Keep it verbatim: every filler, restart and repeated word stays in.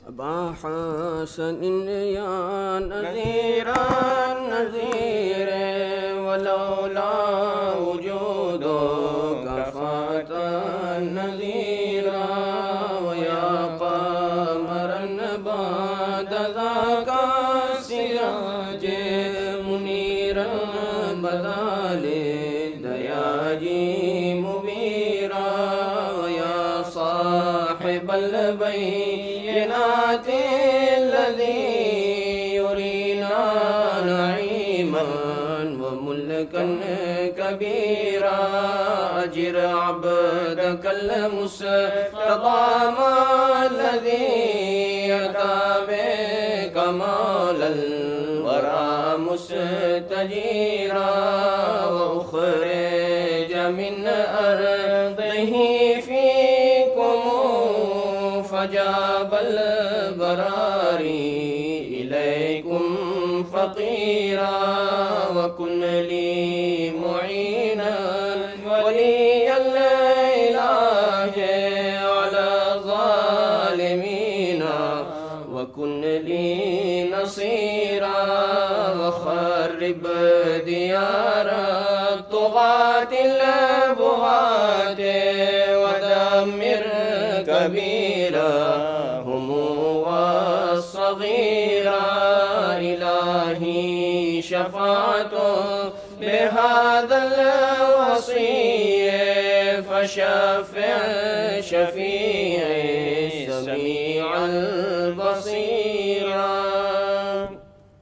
أبا حسن يا نذير النذير ولولا وجودك فات النذير ويا قمرا بعد ذاك السراج منيرا بدا للدياجي مبيرا ويا صاحب البينات الذي يرينا نعيما وملكا كبيرا أجر عبدك المستقام الذي أتى بكمال الورى مستجيرا وأخرج من أرضه فيكم فجاب البراري إليكم فقيرا وكن لي معينا ولي الإله على الظالمين وكن لي نصيرا وخرب ديار الطغاة البغاة ودمر كبيرهم والصغيرا إلهي شفاعته بهذا الوصي فشفع شفيع سميع